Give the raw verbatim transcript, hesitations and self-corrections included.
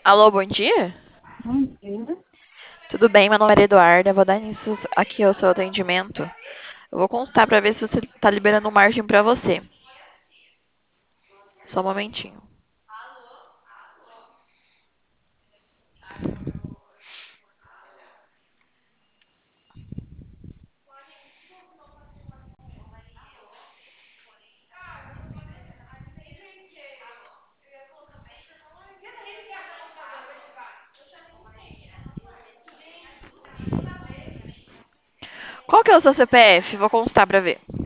Alô, bom dia? Bom dia. Tudo bem? Meu nome é Eduarda. Vou dar início aqui ao seu atendimento. Eu vou constar para ver se você está liberando margem para você. Só um momentinho. Qual que é o seu C P F? Vou constar para ver.